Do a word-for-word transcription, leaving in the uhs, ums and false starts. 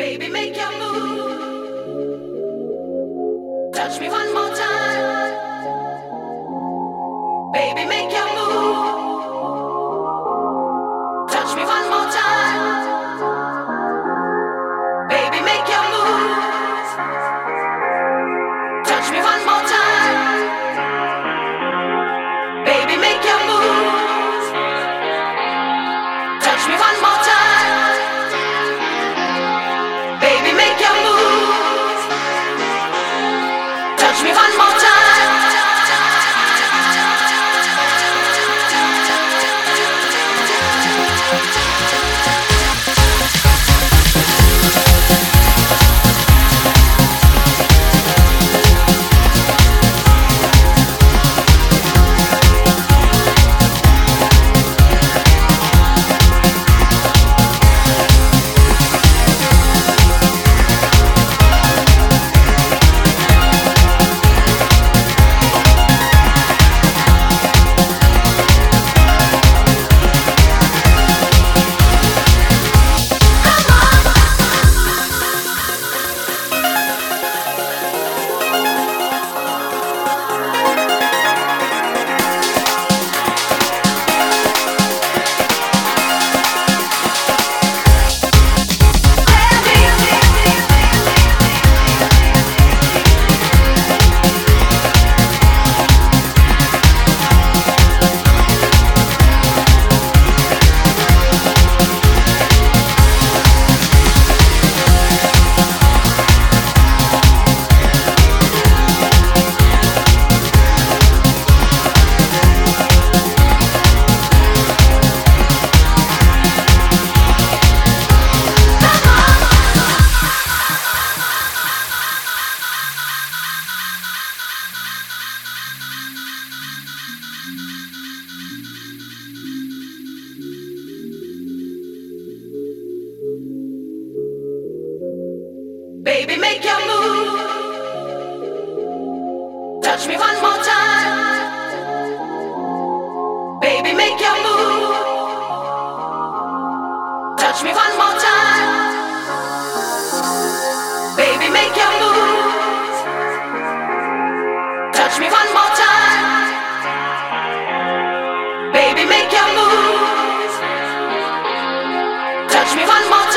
Baby, make your move. Touch me one more time. Baby, make your move. Touch me one more time. Baby, make your move. Touch me one more time. Baby, make your move. Touch me one more time. Baby, make your move. Touch me one more time. Baby, make your move. Touch me one more time. Baby, make your move. Touch me one more time. Baby, make your move. Touch me one more time. Baby, make your move. Touch me one more time.